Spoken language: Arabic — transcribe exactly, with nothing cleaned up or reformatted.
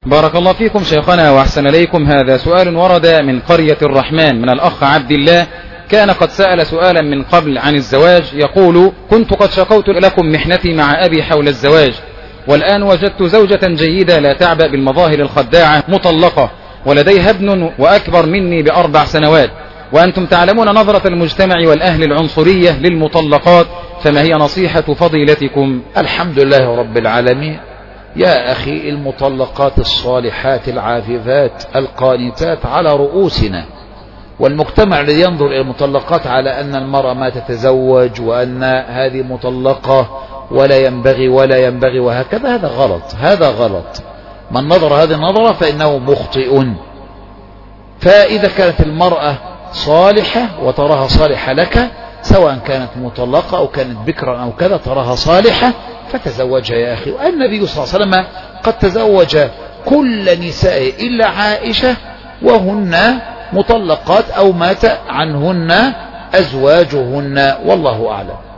بارك الله فيكم شيخنا وأحسن إليكم. هذا سؤال ورد من قرية الرحمن من الأخ عبد الله، كان قد سأل سؤالا من قبل عن الزواج، يقول: كنت قد شكوت لكم محنتي مع أبي حول الزواج، والآن وجدت زوجة جيدة لا تعبأ بالمظاهر الخداعة، مطلقة ولديها ابن وأكبر مني بأربع سنوات، وأنتم تعلمون نظرة المجتمع والأهل العنصرية للمطلقات، فما هي نصيحة فضيلتكم؟ الحمد لله رب العالمين. يا أخي، المطلقات الصالحات العاففات القانتات على رؤوسنا، والمجتمع الذي ينظر إلى المطلقات على أن المرأة ما تتزوج وأن هذه مطلقة ولا ينبغي ولا ينبغي وهكذا، هذا غلط، هذا غلط. من نظر هذه النظرة فإنه مخطئ. فإذا كانت المرأة صالحة وتراها صالحة لك، سواء كانت مطلقة أو كانت بكرا أو كذا، تراها صالحة فتزوجها يا أخي. والنبي صلى الله عليه وسلم قد تزوج كل نسائه إلا عائشة وهن مطلقات أو مات عنهن أزواجهن، والله أعلم.